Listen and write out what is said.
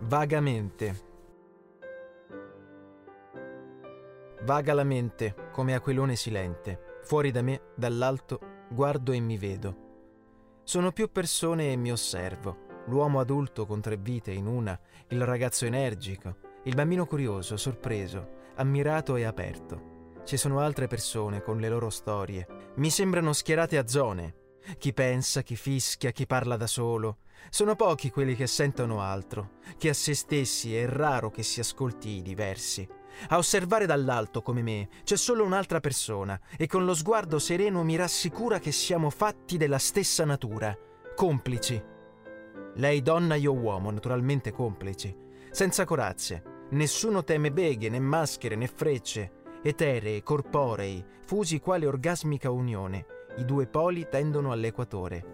Vagamente. Vaga la mente come aquilone silente. Fuori da me, dall'alto, guardo e mi vedo. Sono più persone e mi osservo. L'uomo adulto con 3 vite in una, il ragazzo energico, il bambino curioso, sorpreso, ammirato e aperto. Ci sono altre persone con le loro storie. Mi sembrano schierate a zone. Chi pensa, chi fischia, chi parla da solo. Sono pochi quelli che sentono altro, che a se stessi è raro che si ascolti i diversi. A osservare dall'alto come me c'è solo un'altra persona e con lo sguardo sereno mi rassicura che siamo fatti della stessa natura, complici. Lei donna, io uomo, naturalmente complici, senza corazze. Nessuno teme beghe, né maschere, né frecce. Eterei, corporei, fusi quale orgasmica unione, i 2 poli tendono all'equatore.